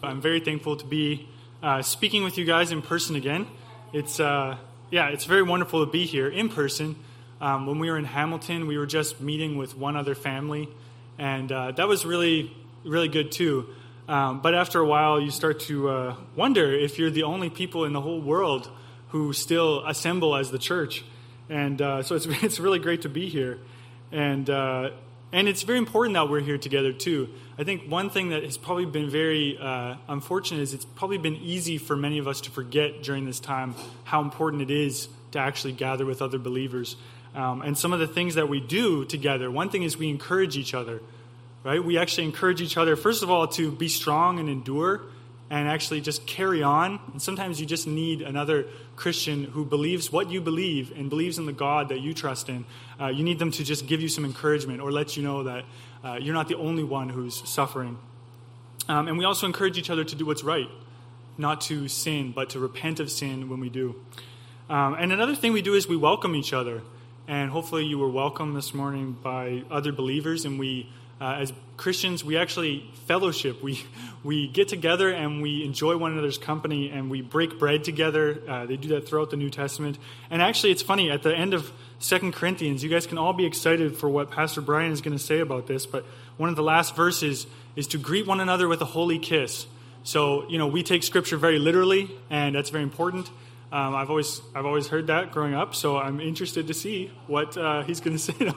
I'm very thankful to be speaking with you guys in person again. It's very wonderful to be here in person. When we were in Hamilton, we were just meeting with one other family, and that was really, really good too. But after a while, you start to wonder if you're the only people in the whole world who still assemble as the church. And so it's really great to be here. And it's very important that we're here together, too. I think one thing that has probably been very unfortunate is it's probably been easy for many of us to forget during this time how important it is to actually gather with other believers. And some of the things that we do together, one thing is we encourage each other, right? We actually encourage each other, first of all, to be strong and endure and actually just carry on. And sometimes you just need another Christian who believes what you believe and believes in the God that you trust in. You need them to just give you some encouragement or let you know that you're not the only one who's suffering. And we also encourage each other to do what's right, not to sin, but to repent of sin when we do. And another thing we do is we welcome each other. And hopefully you were welcomed this morning by other believers, and we as Christians, we actually fellowship. We get together and we enjoy one another's company and we break bread together. They do that throughout the New Testament. And actually, it's funny, at the end of 2 Corinthians, you guys can all be excited for what Pastor Brian is going to say about this, but one of the last verses is to greet one another with a holy kiss. So, we take Scripture very literally, and that's very important. I've always heard that growing up, so I'm interested to see what he's going to say.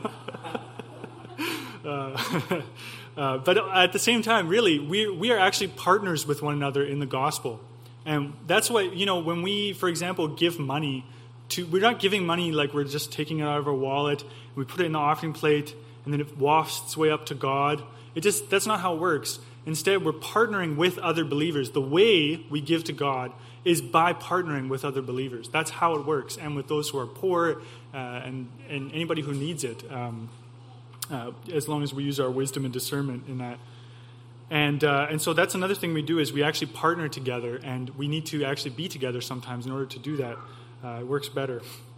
But at the same time, really, we are actually partners with one another in the gospel. And that's what, when we, for example, give money, we're not giving money like we're just taking it out of our wallet, we put it in the offering plate, and then it wafts its way up to God. That's not how it works. Instead, we're partnering with other believers. The way we give to God is by partnering with other believers. That's how it works. And with those who are poor and anybody who needs it. As long as we use our wisdom and discernment in that. And so that's another thing we do is we actually partner together, and we need to actually be together sometimes in order to do that. It works better.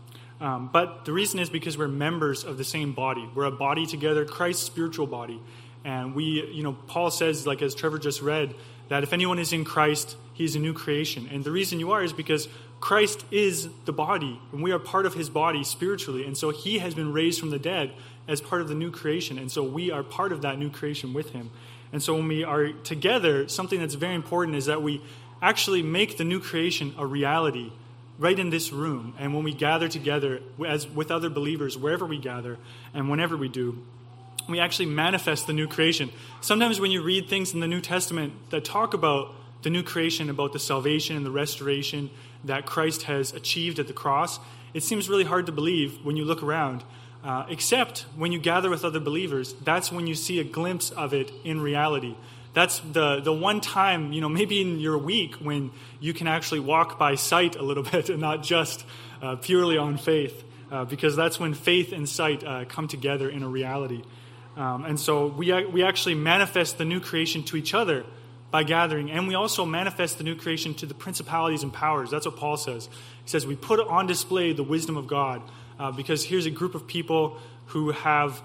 But the reason is because we're members of the same body. We're a body together, Christ's spiritual body. And Paul says, like as Trevor just read, that if anyone is in Christ, he is a new creation. And the reason you are is because Christ is the body, and we are part of his body spiritually. And so he has been raised from the dead as part of the new creation. And so we are part of that new creation with him. And so when we are together, something that's very important is that we actually make the new creation a reality right in this room. And when we gather together as with other believers, wherever we gather and whenever we do, we actually manifest the new creation. Sometimes when you read things in the New Testament that talk about the new creation, about the salvation and the restoration that Christ has achieved at the cross, it seems really hard to believe when you look around. Except when you gather with other believers, that's when you see a glimpse of it in reality. That's the one time, maybe in your week when you can actually walk by sight a little bit and not just purely on faith, because that's when faith and sight come together in a reality. And so we actually manifest the new creation to each other by gathering, and we also manifest the new creation to the principalities and powers. That's what Paul says. He says we put on display the wisdom of God, because here's a group of people who have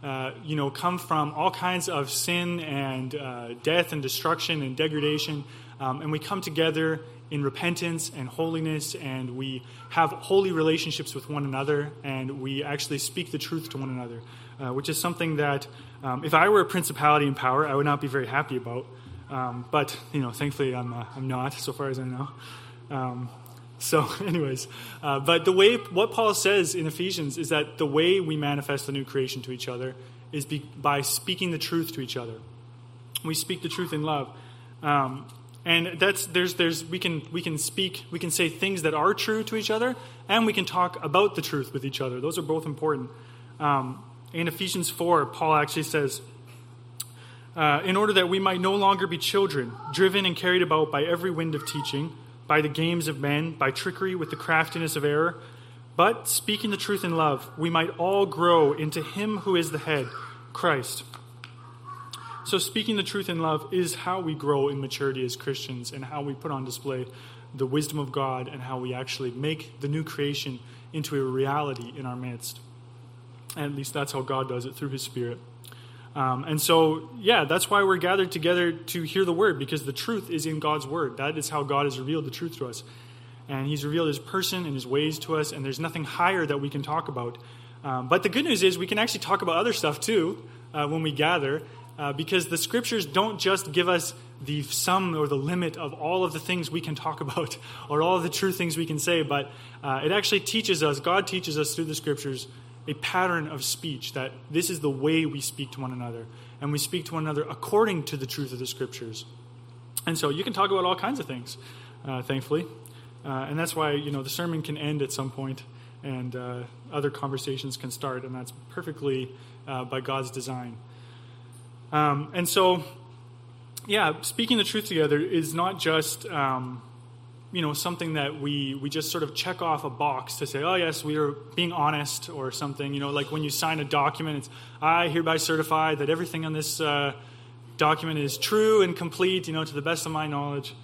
come from all kinds of sin and death and destruction and degradation, and we come together in repentance and holiness, and we have holy relationships with one another, and we actually speak the truth to one another, which is something that if I were a principality and power, I would not be very happy about. But thankfully I'm not, so far as I know. So anyways, but what Paul says in Ephesians is that the way we manifest the new creation to each other is by speaking the truth to each other. We speak the truth in love. And we can say things that are true to each other, and we can talk about the truth with each other. Those are both important. In Ephesians 4, Paul actually says, in order that we might no longer be children, driven and carried about by every wind of teaching, by the games of men, by trickery with the craftiness of error, but speaking the truth in love, we might all grow into him who is the head, Christ. So speaking the truth in love is how we grow in maturity as Christians, and how we put on display the wisdom of God, and how we actually make the new creation into a reality in our midst. And at least that's how God does it, through his Spirit. And so, that's why we're gathered together to hear the word, because the truth is in God's word. That is how God has revealed the truth to us. And he's revealed his person and his ways to us, and there's nothing higher that we can talk about. But the good news is we can actually talk about other stuff too when we gather, because the scriptures don't just give us the sum or the limit of all of the things we can talk about or all of the true things we can say, but it actually teaches us, God teaches us through the scriptures, a pattern of speech, that this is the way we speak to one another, and we speak to one another according to the truth of the scriptures. And so you can talk about all kinds of things, thankfully, and that's why the sermon can end at some point, and other conversations can start, and that's perfectly by God's design. And so, speaking the truth together is not just something that we just sort of check off a box to say, oh, yes, we are being honest or something. Like when you sign a document, it's, I hereby certify that everything on this document is true and complete, to the best of my knowledge.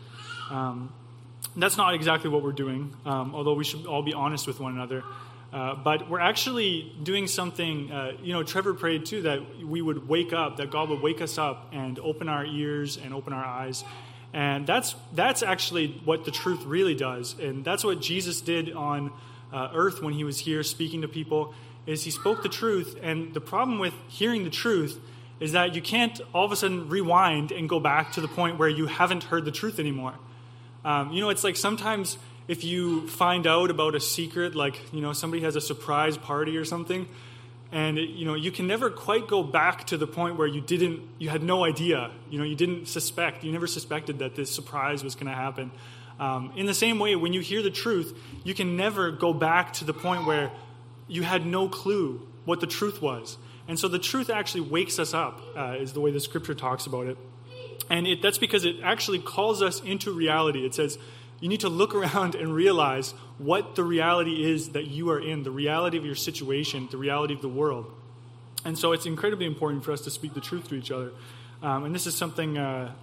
That's not exactly what we're doing, although we should all be honest with one another. But we're actually doing something, Trevor prayed too, that we would wake up, that God would wake us up and open our ears and open our eyes. And that's actually what the truth really does. And that's what Jesus did on earth when he was here speaking to people, is he spoke the truth. And the problem with hearing the truth is that you can't all of a sudden rewind and go back to the point where you haven't heard the truth anymore. It's like sometimes if you find out about a secret, like, somebody has a surprise party or something, and, you can never quite go back to the point where you had no idea, you never suspected that this surprise was going to happen. In the same way, when you hear the truth, you can never go back to the point where you had no clue what the truth was. And so the truth actually wakes us up, is the way the scripture talks about it. And that's because it actually calls us into reality. It says, you need to look around and realize what the reality is that you are in, the reality of your situation, the reality of the world. And so it's incredibly important for us to speak the truth to each other. And this is something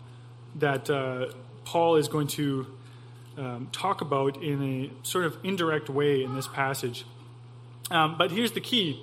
that Paul is going to talk about in a sort of indirect way in this passage. But here's the key.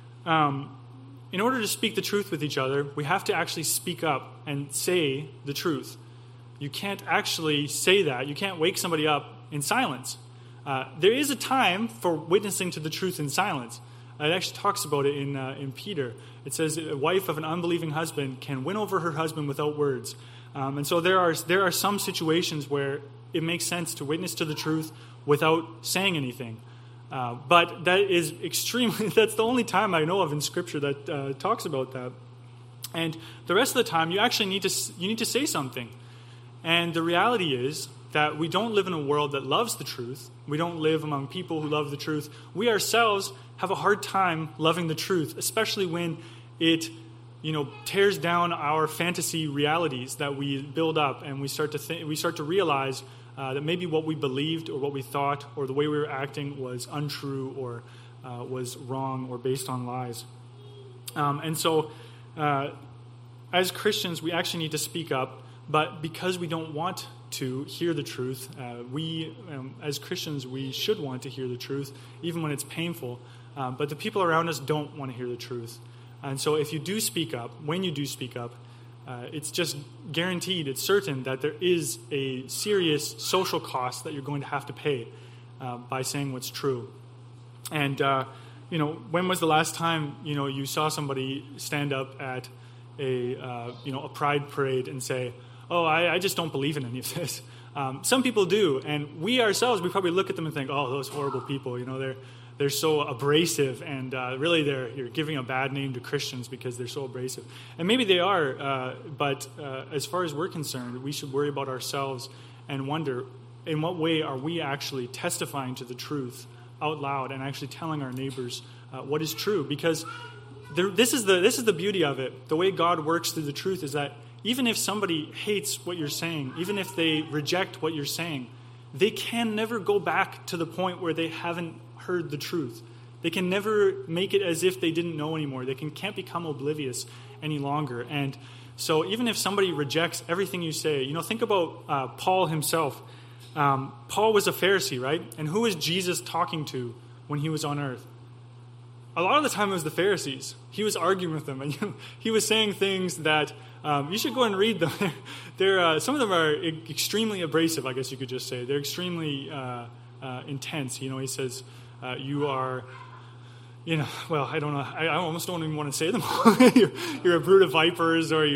In order to speak the truth with each other, we have to actually speak up and say the truth. You can't actually say that. You can't wake somebody up in silence. There is a time for witnessing to the truth in silence. It actually talks about it in Peter. It says a wife of an unbelieving husband can win over her husband without words. And so there are some situations where it makes sense to witness to the truth without saying anything. But that is that's the only time I know of in Scripture that talks about that. And the rest of the time, you actually need to say something. And the reality is that we don't live in a world that loves the truth. We don't live among people who love the truth. We ourselves have a hard time loving the truth, especially when it, tears down our fantasy realities that we build up, and we start to realize that maybe what we believed or what we thought or the way we were acting was untrue or was wrong or based on lies. And so, as Christians, we actually need to speak up. But because we don't want to hear the truth, as Christians, we should want to hear the truth, even when it's painful. But the people around us don't want to hear the truth. And so if you do speak up, when you do speak up, it's just guaranteed, it's certain that there is a serious social cost that you're going to have to pay by saying what's true. And, when was the last time, you saw somebody stand up at a pride parade and say, oh, I just don't believe in any of this. Some people do, and we ourselves, we probably look at them and think, oh, those horrible people, they're so abrasive, and really you're giving a bad name to Christians because they're so abrasive. And maybe they are, but as far as we're concerned, we should worry about ourselves and wonder, in what way are we actually testifying to the truth out loud and actually telling our neighbors what is true? Because this is the beauty of it. The way God works through the truth is that even if somebody hates what you're saying, even if they reject what you're saying, they can never go back to the point where they haven't heard the truth. They can never make it as if they didn't know anymore. They can't become oblivious any longer. And so even if somebody rejects everything you say, think about Paul himself. Paul was a Pharisee, right? And who was Jesus talking to when he was on earth? a lot of the time it was the Pharisees. He was arguing with them, and he was saying things that you should go and read them. They're some of them are extremely abrasive, I guess you could just say. They're extremely intense. He says, you are, well, I don't know. I almost don't even want to say them. You're a brood of vipers, or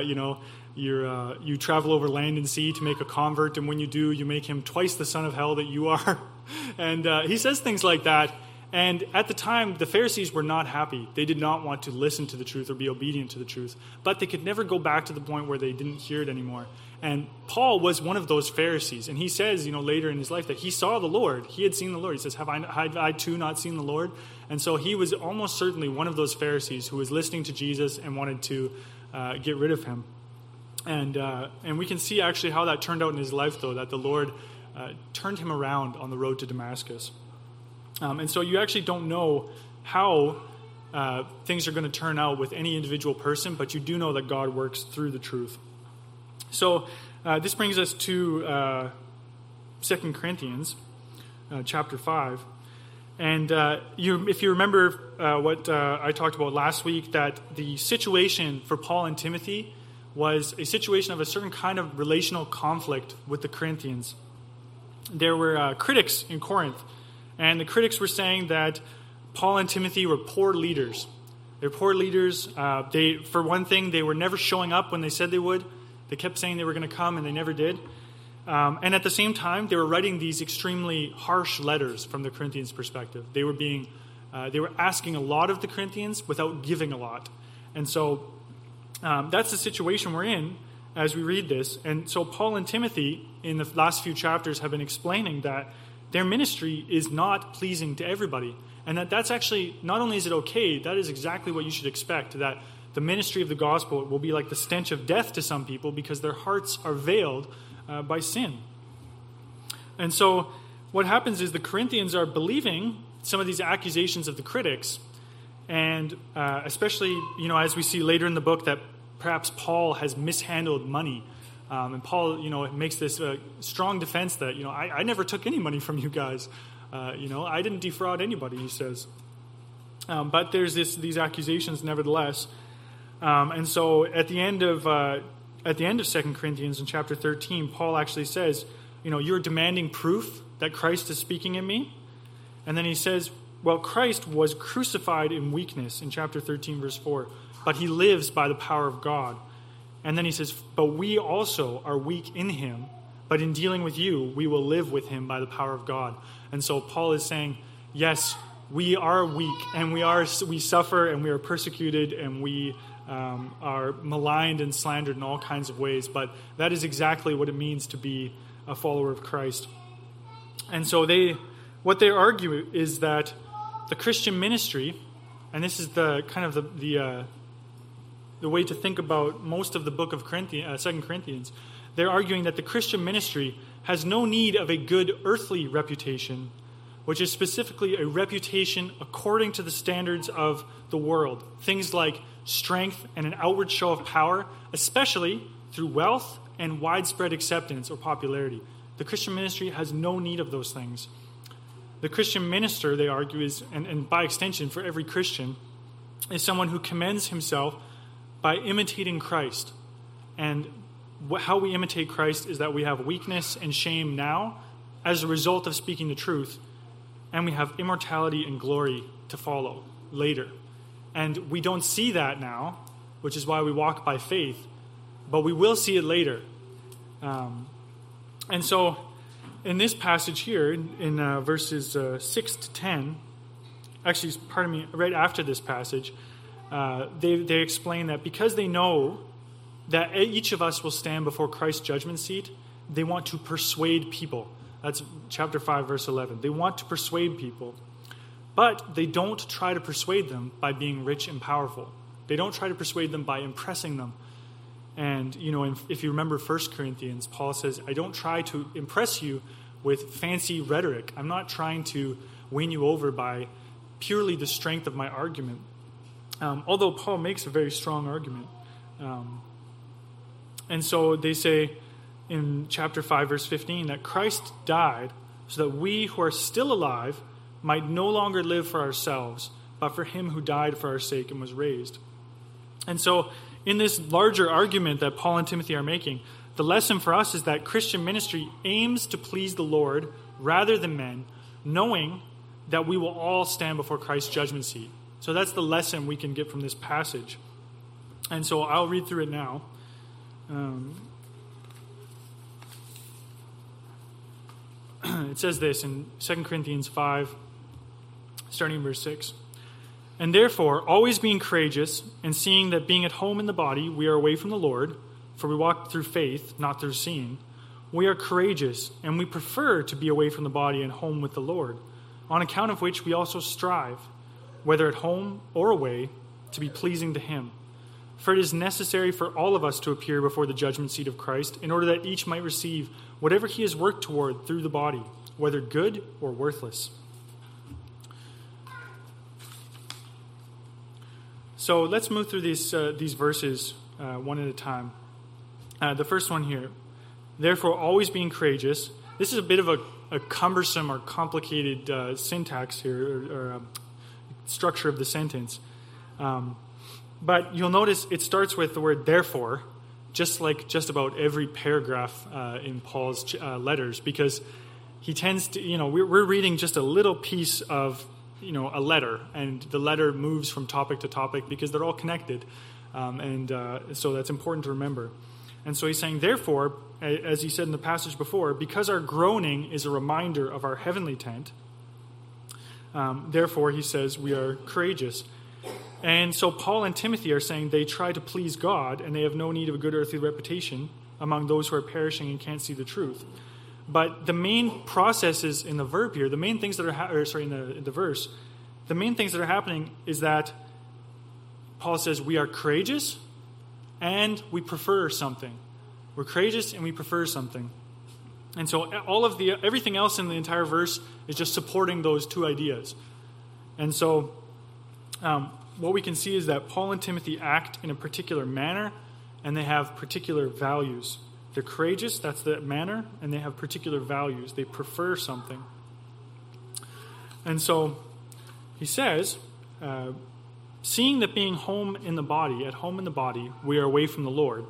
you travel over land and sea to make a convert, and when you do, you make him twice the son of hell that you are. And he says things like that. And at the time, the Pharisees were not happy. They did not want to listen to the truth or be obedient to the truth. But they could never go back to the point where they didn't hear it anymore. And Paul was one of those Pharisees. And he says, later in his life that he saw the Lord. He had seen the Lord. He says, have I too not seen the Lord? And so he was almost certainly one of those Pharisees who was listening to Jesus and wanted to get rid of him. And we can see actually how that turned out in his life, though, that the Lord turned him around on the road to Damascus. And so you actually don't know how things are going to turn out with any individual person, but you do know that God works through the truth. So this brings us to 2 Corinthians chapter 5. And if you remember what I talked about last week, that the situation for Paul and Timothy was a situation of a certain kind of relational conflict with the Corinthians. There were critics in Corinth. And the critics were saying that Paul and Timothy were poor leaders. They're poor leaders. For one thing, they were never showing up when they said they would. They kept saying they were going to come, and they never did. And at the same time, they were writing these extremely harsh letters from the Corinthians' perspective. They were asking a lot of the Corinthians without giving a lot. And so that's the situation we're in as we read this. And so Paul and Timothy, in the last few chapters, have been explaining that their ministry is not pleasing to everybody. And that's actually, not only is it okay, that is exactly what you should expect, that the ministry of the gospel will be like the stench of death to some people because their hearts are veiled by sin. And so what happens is the Corinthians are believing some of these accusations of the critics, and especially, as we see later in the book, that perhaps Paul has mishandled money. And Paul, makes this strong defense that, I never took any money from you guys. I didn't defraud anybody, he says. But there's these accusations nevertheless. And so at the end of 2 Corinthians in chapter 13, Paul actually says, you're demanding proof that Christ is speaking in me. And then he says, well, Christ was crucified in weakness in chapter 13, verse 4, but he lives by the power of God. And then he says, but we also are weak in him, but in dealing with you, we will live with him by the power of God. And so Paul is saying, yes, we are weak, and we suffer, and we are persecuted, and we are maligned and slandered in all kinds of ways. But that is exactly what it means to be a follower of Christ. And so what they argue is that the Christian ministry, and this is the kind of the way to think about most of the book of 2 Corinthians, they're arguing that the Christian ministry has no need of a good earthly reputation, which is specifically a reputation according to the standards of the world. Things like strength and an outward show of power, especially through wealth and widespread acceptance or popularity. The Christian ministry has no need of those things. The Christian minister, they argue, is, and by extension for every Christian, is someone who commends himself by imitating Christ. And how we imitate Christ is that we have weakness and shame now as a result of speaking the truth, and we have immortality and glory to follow later. And we don't see that now, which is why we walk by faith, but we will see it later. And so in this passage here, in verses 6 to 10, actually, right after this passage, they explain that because they know that each of us will stand before Christ's judgment seat, they want to persuade people. That's chapter 5, verse 11. They want to persuade people, but they don't try to persuade them by being rich and powerful. They don't try to persuade them by impressing them. And, if you remember 1 Corinthians, Paul says, I don't try to impress you with fancy rhetoric. I'm not trying to win you over by purely the strength of my argument. Although Paul makes a very strong argument. And so they say in chapter 5, verse 15, that Christ died so that we who are still alive might no longer live for ourselves, but but for him who died for our sake and was raised. And so in this larger argument that Paul and Timothy are making, the lesson for us is that Christian ministry aims to please the Lord rather than men, knowing that we will all stand before Christ's judgment seat. So that's the lesson we can get from this passage. And so I'll read through it now. It says this in 2 Corinthians 5, starting in verse 6. And therefore, always being courageous, and seeing that being at home in the body, we are away from the Lord, for we walk through faith, not through seeing. We are courageous, and we prefer to be away from the body and home with the Lord, on account of which we also strive, whether at home or away, to be pleasing to him. For it is necessary for all of us to appear before the judgment seat of Christ, in order that each might receive whatever he has worked toward through the body, whether good or worthless. So let's move through these verses one at a time. The first one here. Therefore, always being courageous. This is a bit of a cumbersome or complicated syntax here, or structure of the sentence. But you'll notice it starts with the word therefore, just like just about every paragraph in Paul's letters, because he tends to, we're reading just a little piece of, a letter, and the letter moves from topic to topic because they're all connected. So that's important to remember. And so he's saying, therefore, as he said in the passage before, because our groaning is a reminder of our heavenly tent, therefore, he says, we are courageous. And so Paul and Timothy are saying they try to please God, and they have no need of a good earthly reputation among those who are perishing and can't see the truth. But the main processes in the verb here, the main things that are in the verse, the main things that are happening is that Paul says we are courageous and we prefer something. We're courageous and we prefer something. And so everything else in the entire verse is just supporting those two ideas. And so what we can see is that Paul and Timothy act in a particular manner, and they have particular values. They're courageous, that's the manner, and they have particular values. They prefer something. And so he says, seeing that being at home in the body, we are away from the Lord.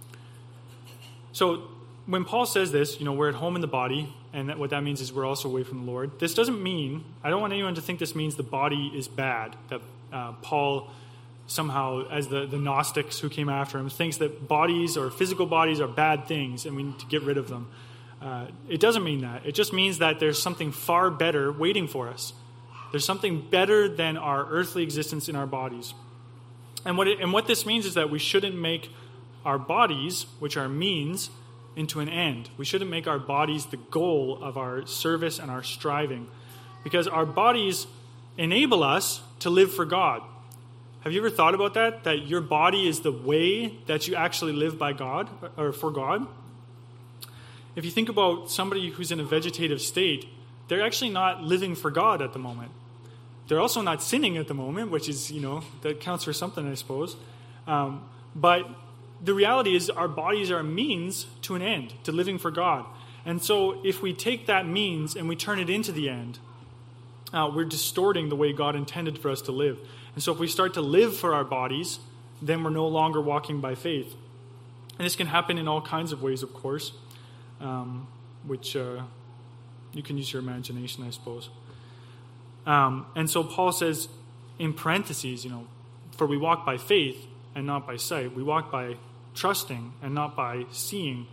So when Paul says this, we're at home in the body, and what that means is we're also away from the Lord. This doesn't mean, I don't want anyone to think this means the body is bad, that Paul somehow, as the Gnostics who came after him, thinks that bodies or physical bodies are bad things and we need to get rid of them. It doesn't mean that. It just means that there's something far better waiting for us. There's something better than our earthly existence in our bodies. And what this means is that we shouldn't make our bodies, which are means, into an end. We shouldn't make our bodies the goal of our service and our striving, because our bodies enable us to live for God. Have you ever thought about that? That your body is the way that you actually live by God, or for God? If you think about somebody who's in a vegetative state, they're actually not living for God at the moment. They're also not sinning at the moment, which is, that counts for something, I suppose. But the reality is our bodies are a means to an end, to living for God. And so if we take that means and we turn it into the end, we're distorting the way God intended for us to live. And so if we start to live for our bodies, then we're no longer walking by faith. And this can happen in all kinds of ways, of course, which you can use your imagination, I suppose. And so Paul says, in parentheses, for we walk by faith and not by sight. We walk by trusting and not by seeing.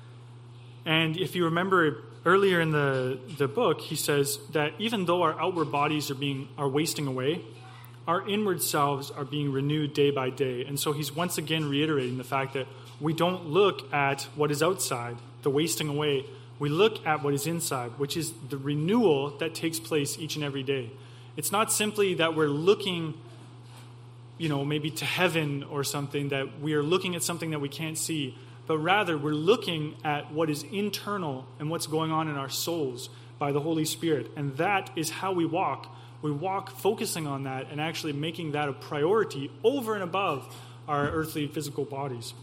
And if you remember earlier in the book, he says that even though our outward bodies are wasting away, our inward selves are being renewed day by day. And so he's once again reiterating the fact that we don't look at what is outside, the wasting away. We look at what is inside, which is the renewal that takes place each and every day. It's not simply that we're looking, maybe to heaven or something, that we are looking at something that we can't see, but rather we're looking at what is internal and what's going on in our souls by the Holy Spirit. And that is how we walk. We walk focusing on that and actually making that a priority over and above our earthly physical bodies.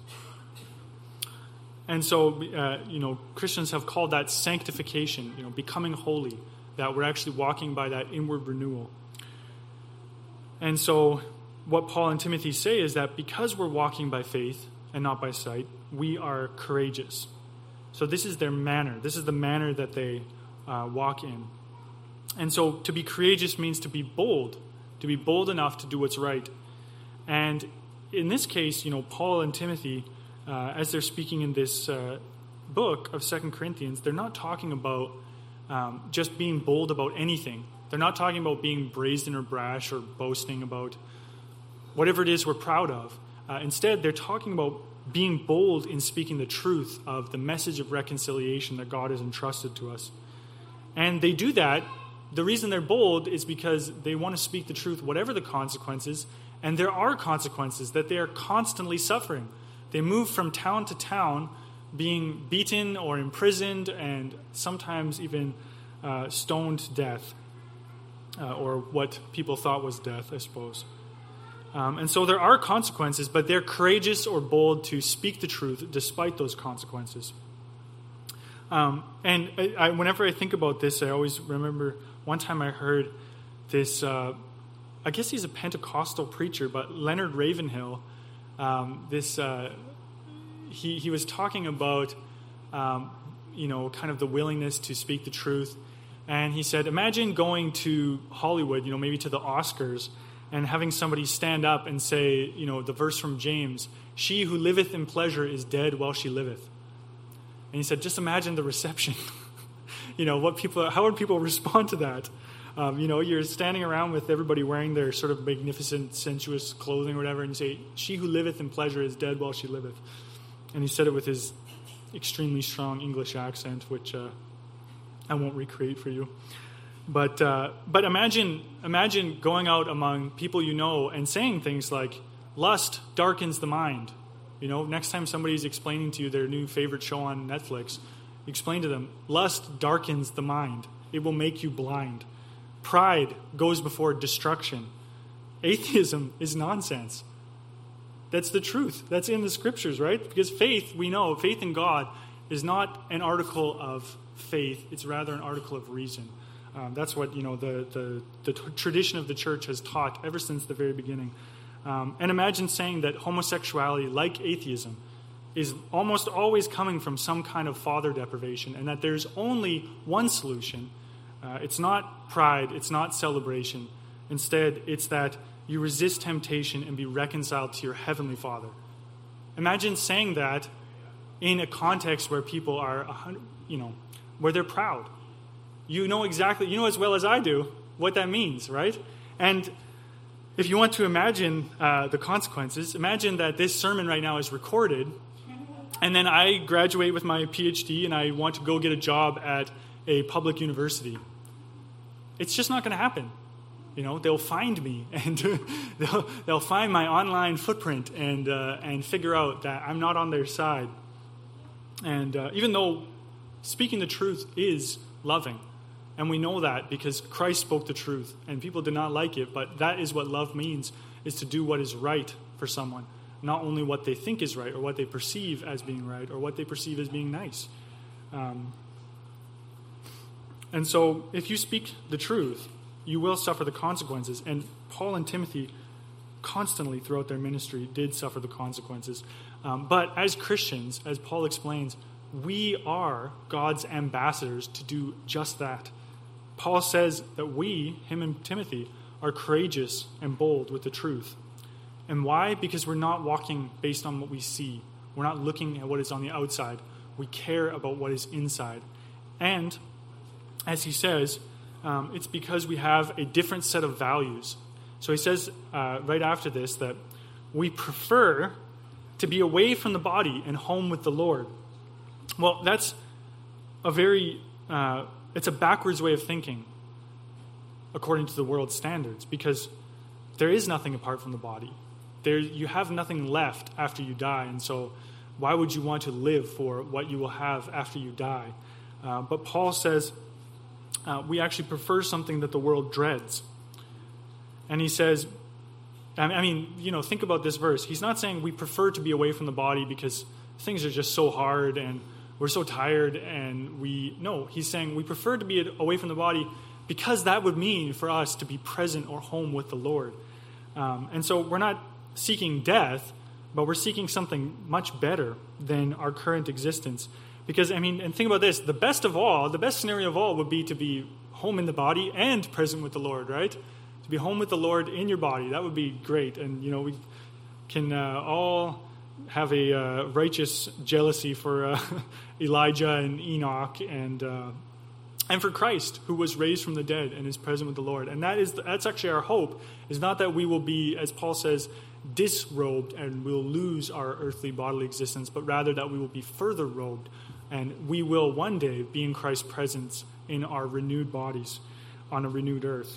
And so, Christians have called that sanctification, becoming holy, that we're actually walking by that inward renewal. And so what Paul and Timothy say is that because we're walking by faith and not by sight, we are courageous. So this is their manner. This is the manner that they walk in. And so to be courageous means to be bold enough to do what's right. And in this case, Paul and Timothy, as they're speaking in this book of 2 Corinthians, they're not talking about just being bold about anything. They're not talking about being brazen or brash or boasting about whatever it is we're proud of. Instead, they're talking about being bold in speaking the truth of the message of reconciliation that God has entrusted to us. And they do that. The reason they're bold is because they want to speak the truth, whatever the consequences. And there are consequences that they are constantly suffering. They move from town to town, being beaten or imprisoned and sometimes even stoned to death, or what people thought was death, I suppose. And so there are consequences, but they're courageous or bold to speak the truth despite those consequences. And whenever I think about this, I always remember one time I heard this, I guess he's a Pentecostal preacher, but Leonard Ravenhill, he was talking about, kind of the willingness to speak the truth. And he said, imagine going to Hollywood, maybe to the Oscars, and having somebody stand up and say, the verse from James, she who liveth in pleasure is dead while she liveth. And he said, just imagine the reception. How would people respond to that? You're standing around with everybody wearing their sort of magnificent, sensuous clothing or whatever, and you say, she who liveth in pleasure is dead while she liveth. And he said it with his extremely strong English accent, which I won't recreate for you. But imagine going out among people and saying things like, lust darkens the mind. Next time somebody's explaining to you their new favorite show on Netflix, explain to them, lust darkens the mind. It will make you blind. Pride goes before destruction. Atheism is nonsense. That's the truth. That's in the scriptures, right? Because faith, we know, faith in God is not an article of faith. It's rather an article of reason. That's what the tradition of the church has taught ever since the very beginning. And imagine saying that homosexuality, like atheism, is almost always coming from some kind of father deprivation, and that there's only one solution. It's not pride, it's not celebration. Instead, it's that you resist temptation and be reconciled to your heavenly Father. Imagine saying that in a context where people are, where they're proud. You know as well as I do what that means, right? And if you want to imagine the consequences, imagine that this sermon right now is recorded, and then I graduate with my PhD and I want to go get a job at a public university. It's just not going to happen. They'll find me, and they'll find my online footprint and figure out that I'm not on their side. And even though speaking the truth is loving, and we know that because Christ spoke the truth, and people did not like it, but that is what love means, is to do what is right for someone, not only what they think is right or what they perceive as being right or what they perceive as being nice. And so if you speak the truth, you will suffer the consequences. And Paul and Timothy constantly throughout their ministry did suffer the consequences. But as Christians, as Paul explains, we are God's ambassadors to do just that. Paul says that him and Timothy, are courageous and bold with the truth. And why? Because we're not walking based on what we see. We're not looking at what is on the outside. We care about what is inside. And, as he says, it's because we have a different set of values. So he says right after this that we prefer to be away from the body and home with the Lord. Well, that's it's a backwards way of thinking according to the world's standards, because there is nothing apart from the body. You have nothing left after you die, and so why would you want to live for what you will have after you die? But Paul says we actually prefer something that the world dreads. And he says, think about this verse. He's not saying we prefer to be away from the body because things are just so hard and we're so tired he's saying we prefer to be away from the body because that would mean for us to be present or home with the Lord. And so we're not seeking death, but we're seeking something much better than our current existence. Because, and think about this, the best scenario of all would be to be home in the body and present with the Lord, right? To be home with the Lord in your body, that would be great. And, we can all have a righteous jealousy for Elijah and Enoch and for Christ, who was raised from the dead and is present with the Lord. And that's actually our hope, is not that we will be, as Paul says, disrobed and we'll lose our earthly bodily existence, but rather that we will be further robed and we will one day be in Christ's presence in our renewed bodies on a renewed earth.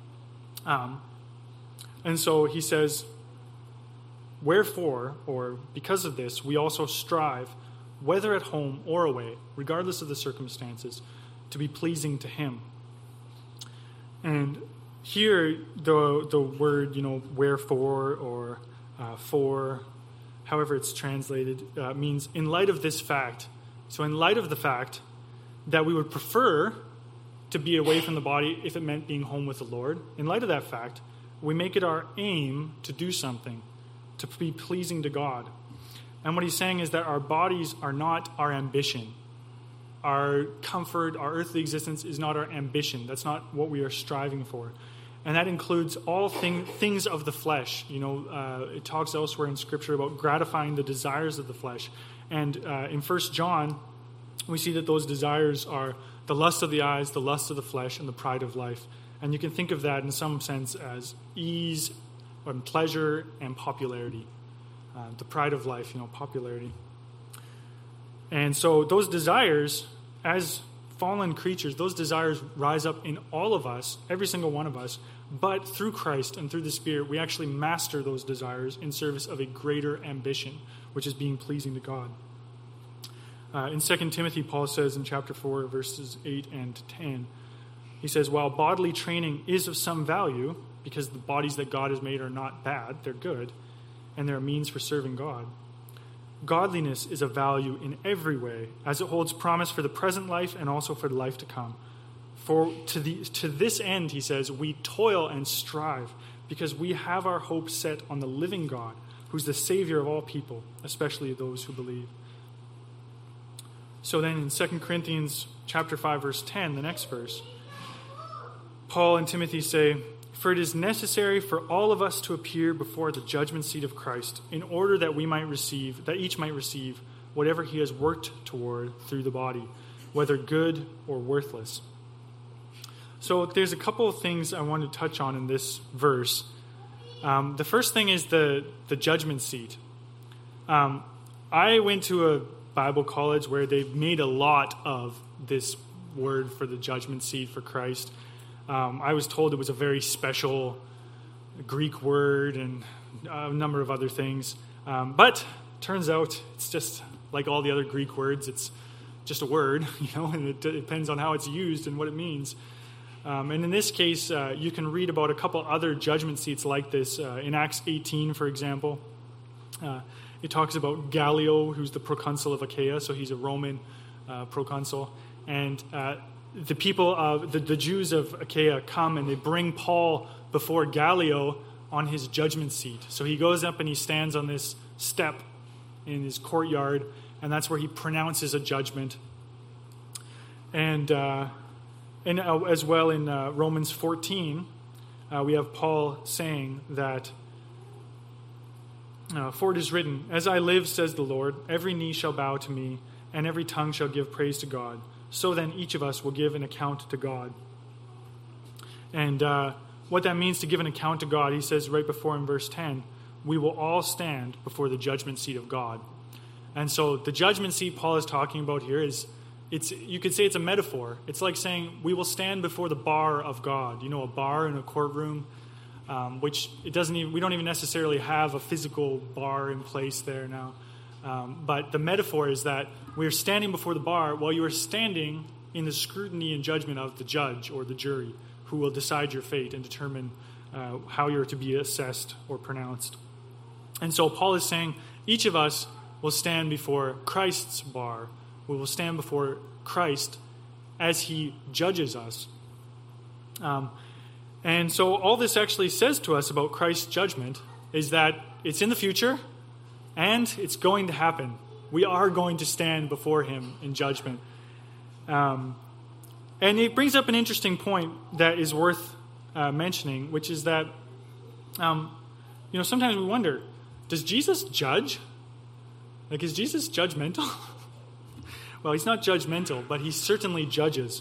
And so he says, wherefore, or because of this, we also strive, whether at home or away, regardless of the circumstances, to be pleasing to him. And here, the word, wherefore or for, however it's translated, means in light of this fact. So in light of the fact that we would prefer to be away from the body if it meant being home with the Lord, in light of that fact, we make it our aim to do something, to be pleasing to God. And what he's saying is that our bodies are not our ambition. Our comfort, our earthly existence is not our ambition. That's not what we are striving for. And that includes all things of the flesh. It talks elsewhere in Scripture about gratifying the desires of the flesh. And in 1 John, we see that those desires are the lust of the eyes, the lust of the flesh, and the pride of life. And you can think of that in some sense as ease and pleasure and popularity. The pride of life, popularity. And so those desires, as fallen creatures, those desires rise up in all of us, every single one of us, but through Christ and through the Spirit, we actually master those desires in service of a greater ambition, which is being pleasing to God. In 2 Timothy, Paul says in chapter 4, verses 8 and 10, he says, while bodily training is of some value, because the bodies that God has made are not bad, they're good, and they're a means for serving God, godliness is of value in every way, as it holds promise for the present life and also for the life to come. For to this end, he says, we toil and strive, because we have our hope set on the living God, who's the Savior of all people, especially those who believe. So then in 2 Corinthians chapter 5, verse 10, the next verse, Paul and Timothy say, for it is necessary for all of us to appear before the judgment seat of Christ, in order that each might receive whatever he has worked toward through the body, whether good or worthless. So there's a couple of things I want to touch on in this verse. The first thing is the judgment seat. I went to a Bible college where they made a lot of this word for the judgment seat for Christ. I was told it was a very special Greek word and a number of other things. But turns out it's just like all the other Greek words. It's just a word, and it depends on how it's used and what it means. And in this case, you can read about a couple other judgment seats like this. In Acts 18, for example, it talks about Gallio, who's the proconsul of Achaia, so he's a Roman proconsul. And the people of the Jews of Achaia come and they bring Paul before Gallio on his judgment seat. So he goes up and he stands on this step in his courtyard, and that's where he pronounces a judgment. And as well in Romans 14, we have Paul saying that, for it is written, as I live, says the Lord, every knee shall bow to me, and every tongue shall give praise to God. So then each of us will give an account to God. And what that means to give an account to God, he says right before in verse 10, we will all stand before the judgment seat of God. And so the judgment seat Paul is talking about here you could say it's a metaphor. It's like saying we will stand before the bar of God. A bar in a courtroom, which we don't even necessarily have a physical bar in place there now. But the metaphor is that we're standing before the bar while you are standing in the scrutiny and judgment of the judge or the jury who will decide your fate and determine how you're to be assessed or pronounced. And so Paul is saying each of us will stand before Christ's bar. We will stand before Christ as he judges us. And so all this actually says to us about Christ's judgment is that it's in the future and it's going to happen. We are going to stand before him in judgment. And it brings up an interesting point that is worth mentioning, which is that, sometimes we wonder, does Jesus judge? Like, is Jesus judgmental? Well, he's not judgmental, but he certainly judges.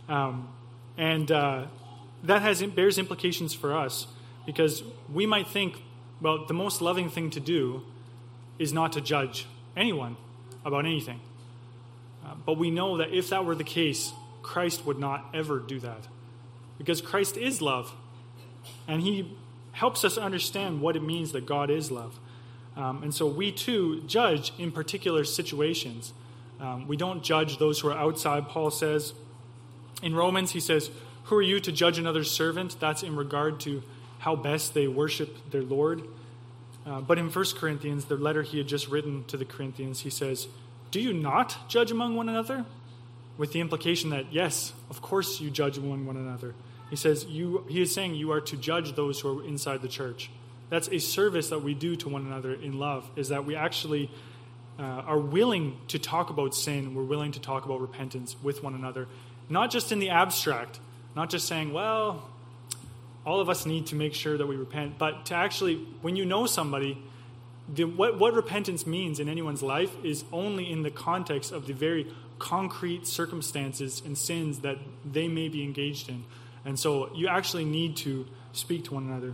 That bears implications for us, because we might think, well, the most loving thing to do is not to judge anyone about anything. But we know that if that were the case, Christ would not ever do that, because Christ is love, and he helps us understand what it means that God is love. And so we too judge in particular situations. We don't judge those who are outside. Paul says in Romans, he says, "Who are you to judge another's servant?" That's in regard to how best they worship their Lord. But in 1 Corinthians, the letter he had just written to the Corinthians, he says, "Do you not judge among one another?" With the implication that, yes, of course you judge among one another. He says, he is saying you are to judge those who are inside the church. That's a service that we do to one another in love, is that we actually are willing to talk about sin. We're willing to talk about repentance with one another, not just in the abstract, not just saying, well, all of us need to make sure that we repent, but to actually, when you know somebody, what repentance means in anyone's life is only in the context of the very concrete circumstances and sins that they may be engaged in. And so you actually need to speak to one another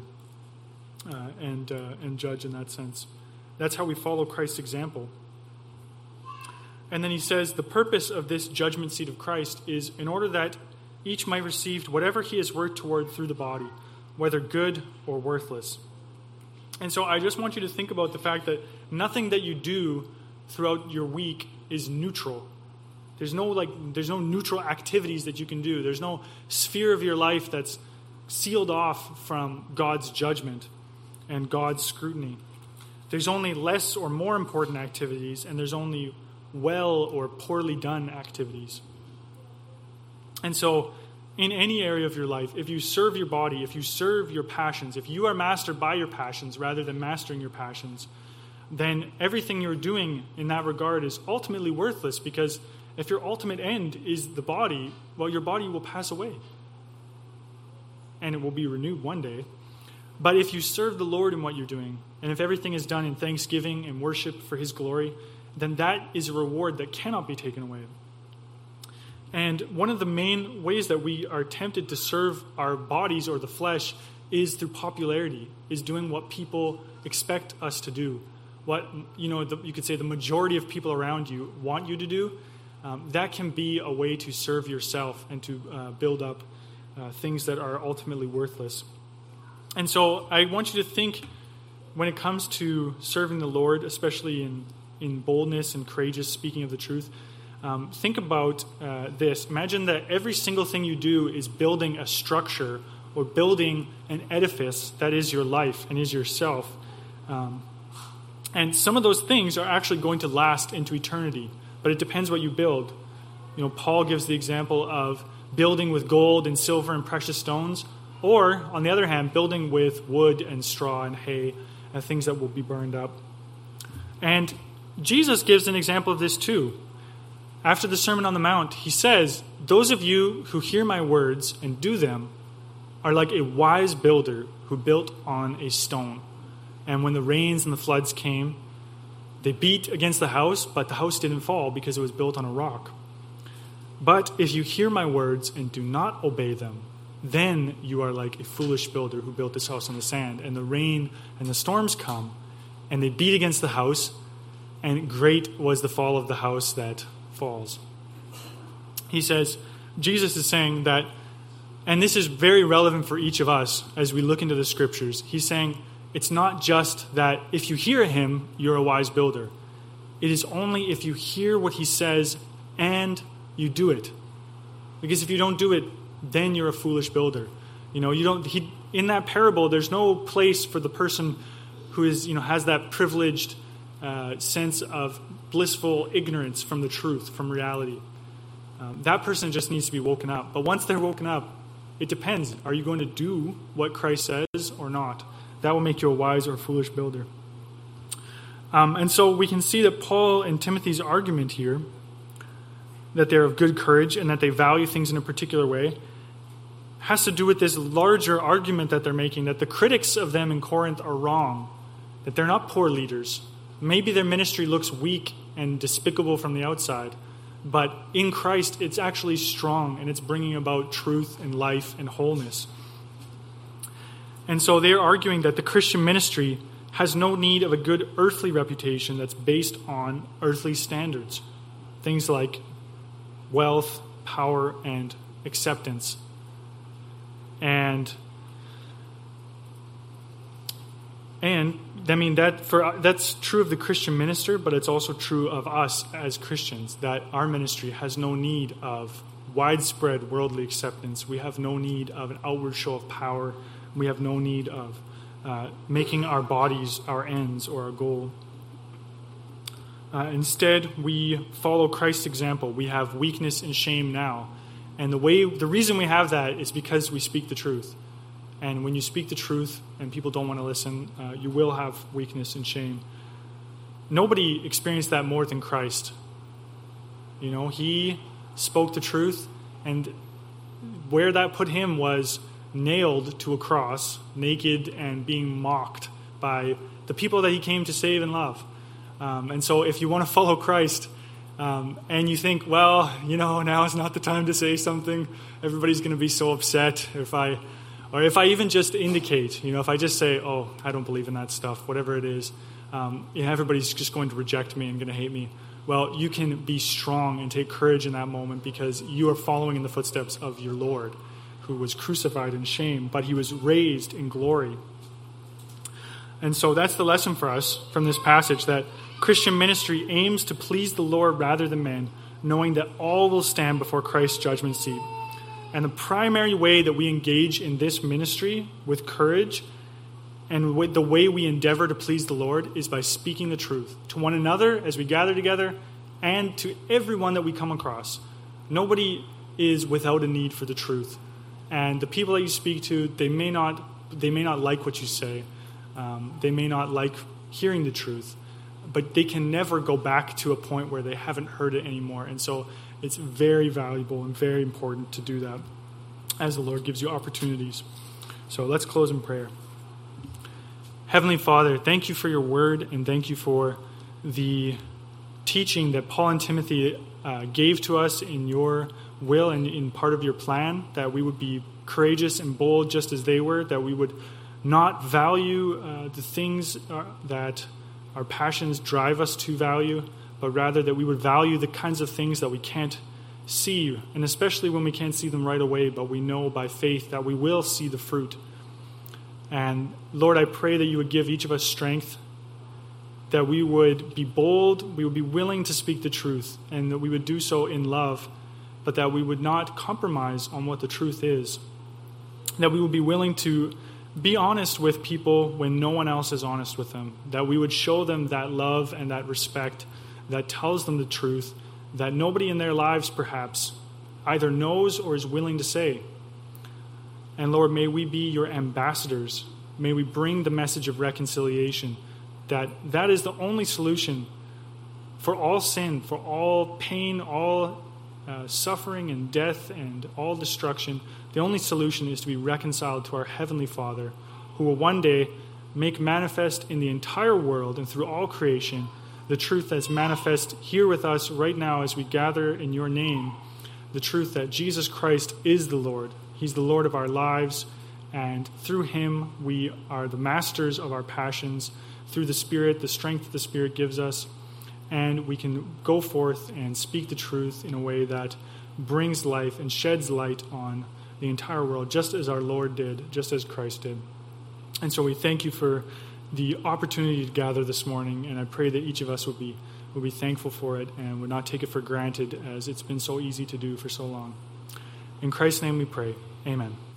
and judge in that sense. That's how we follow Christ's example. And then he says, the purpose of this judgment seat of Christ is in order that each might receive whatever he has worked toward through the body, whether good or worthless. And so I just want you to think about the fact that nothing that you do throughout your week is neutral. There's no neutral activities that you can do. There's no sphere of your life that's sealed off from God's judgment and God's scrutiny. There's only less or more important activities, and there's only well or poorly done activities. And so in any area of your life, if you serve your body, if you serve your passions, if you are mastered by your passions rather than mastering your passions, then everything you're doing in that regard is ultimately worthless, because if your ultimate end is the body, well, your body will pass away. And it will be renewed one day. But if you serve the Lord in what you're doing, and if everything is done in thanksgiving and worship for his glory, then that is a reward that cannot be taken away. And one of the main ways that we are tempted to serve our bodies or the flesh is through popularity, is doing what people expect us to do. What, you could say the majority of people around you want you to do. That can be a way to serve yourself and to build up things that are ultimately worthless. And so I want you to think, when it comes to serving the Lord, especially in boldness and courageous speaking of the truth, think about this. Imagine that every single thing you do is building a structure or building an edifice that is your life and is yourself. And some of those things are actually going to last into eternity, but it depends what you build. Paul gives the example of building with gold and silver and precious stones, or, on the other hand, building with wood and straw and hay and things that will be burned up. And Jesus gives an example of this too. After the Sermon on the Mount, he says, "Those of you who hear my words and do them are like a wise builder who built on a stone. And when the rains and the floods came, they beat against the house, but the house didn't fall because it was built on a rock. But if you hear my words and do not obey them, then you are like a foolish builder who built this house on the sand. And the rain and the storms come, and they beat against the house, and great was the fall of the house that falls." He says, Jesus is saying that, and this is very relevant for each of us as we look into the scriptures. He's saying it's not just that if you hear him, you're a wise builder. It is only if you hear what he says and you do it. Because if you don't do it, then you're a foolish builder. In that parable, there's no place for the person who is, has that privileged sense of blissful ignorance from the truth, from reality. That person just needs to be woken up. But once they're woken up, It depends. Are you going to do what Christ says or not? That will make you a wise or foolish builder. And so we can see that Paul and Timothy's argument here, that they're of good courage and that they value things in a particular way, has to do with this larger argument that they're making, that the critics of them in Corinth are wrong, that they're not poor leaders. Maybe their ministry looks weak and despicable from the outside, but in Christ it's actually strong and it's bringing about truth and life and wholeness. And so they're arguing that the Christian ministry has no need of a good earthly reputation that's based on earthly standards. Things like wealth, power, and acceptance. And I mean that's true of the Christian minister, but it's also true of us as Christians, that our ministry has no need of widespread worldly acceptance. We have no need of an outward show of power. We have no need of making our bodies our ends or our goal. Instead, we follow Christ's example. We have weakness and shame now. And the reason we have that is because we speak the truth. And when you speak the truth and people don't want to listen, you will have weakness and shame. Nobody experienced that more than Christ. You know, he spoke the truth, and where that put him was nailed to a cross, naked and being mocked by the people that he came to save and love. And so if you want to follow Christ, and you think, well, you know, now is not the time to say something, everybody's going to be so upset if I even just indicate, you know, if I just say, oh, I don't believe in that stuff, whatever it is, everybody's just going to reject me and going to hate me. Well, you can be strong and take courage in that moment because you are following in the footsteps of your Lord, who was crucified in shame, but he was raised in glory. And so that's the lesson for us from this passage, that Christian ministry aims to please the Lord rather than men, knowing that all will stand before Christ's judgment seat. And the primary way that we engage in this ministry with courage and with the way we endeavor to please the Lord is by speaking the truth to one another as we gather together and to everyone that we come across. Nobody is without a need for the truth. And the people that you speak to, they may not like what you say. They may not like hearing the truth, but they can never go back to a point where they haven't heard it anymore. And so it's very valuable and very important to do that as the Lord gives you opportunities. So let's close in prayer. Heavenly Father, thank you for your word, and thank you for the teaching that Paul and Timothy gave to us in your will and in part of your plan, that we would be courageous and bold just as they were, that we would not value the things that our passions drive us to value, but rather that we would value the kinds of things that we can't see, and especially when we can't see them right away, but we know by faith that we will see the fruit. And Lord, I pray that you would give each of us strength, that we would be bold, we would be willing to speak the truth, and that we would do so in love, but that we would not compromise on what the truth is. That we would be willing to be honest with people when no one else is honest with them. That we would show them that love and that respect that tells them the truth that nobody in their lives perhaps either knows or is willing to say. And Lord, may we be your ambassadors. May we bring the message of reconciliation, that is the only solution for all sin, for all pain, all suffering and death and all destruction. The only solution is to be reconciled to our Heavenly Father, who will one day make manifest in the entire world and through all creation the truth that's manifest here with us right now as we gather in your name, the truth that Jesus Christ is the Lord. He's the Lord of our lives, and through him we are the masters of our passions. Through the Spirit, the strength the Spirit gives us, and we can go forth and speak the truth in a way that brings life and sheds light on the entire world, just as our Lord did, just as Christ did. And so we thank you for the opportunity to gather this morning, and I pray that each of us will be thankful for it and would not take it for granted, as it's been so easy to do for so long. In Christ's name we pray. Amen.